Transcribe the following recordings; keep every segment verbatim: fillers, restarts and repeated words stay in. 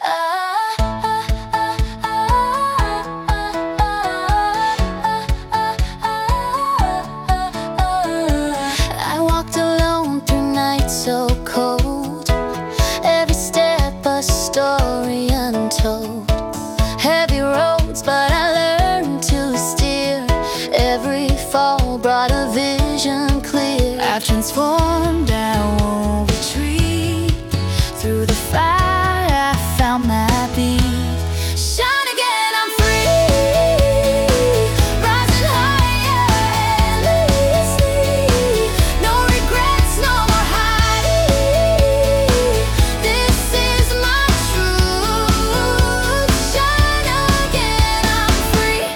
I walked alone through nights so cold, every step a story untold. Heavy roads, but I learned to steer. Every fall brought a vision clear. I transformed, I won't retreat. Through the fire I found my beat. Shine again, I'm free. Rising higher endlessly. No regrets, no more hiding. This is my truth. Shine again, I'm free.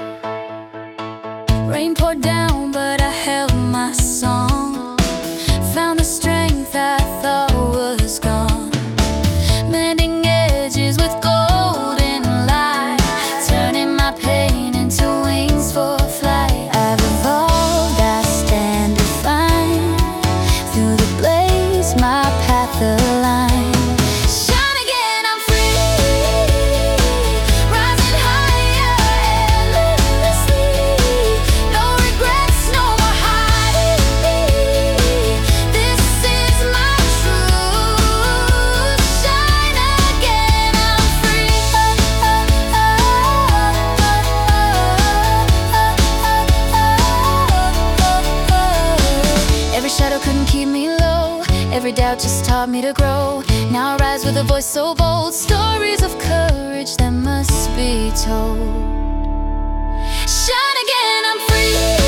Rain poured down, but I held my song. Found the strength I thought was gone. Mending edges with golden light, turning my pain into wings for flight. I've evolved, I stand defined. Through the blaze, my path aligned. Shine again, I'm free. Rising higher endlessly. No regrets, no more hiding. This is my truth. Shine again, I'm free. Every shadow couldn't keep me low. Every doubt just taught me to grow. Now I rise with a voice so bold. Stories of courage that must be told. Shine again, I'm free.